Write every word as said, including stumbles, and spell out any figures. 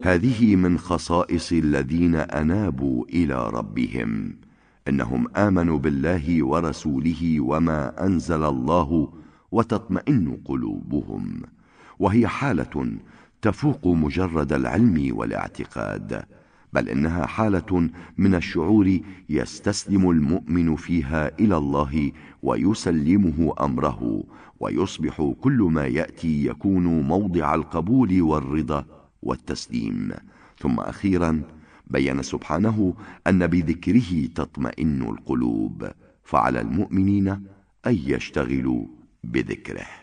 هذه من خصائص الذين أنابوا إلى ربهم، إنهم آمنوا بالله ورسوله وما أنزل الله وتطمئن قلوبهم، وهي حالة تفوق مجرد العلم والاعتقاد، بل إنها حالة من الشعور يستسلم المؤمن فيها إلى الله ويسلمه أمره، ويصبح كل ما يأتي يكون موضع القبول والرضا والتسليم. ثم أخيرا بيّن سبحانه أن بذكره تطمئن القلوب، فعلى المؤمنين أن يشتغلوا بذكره.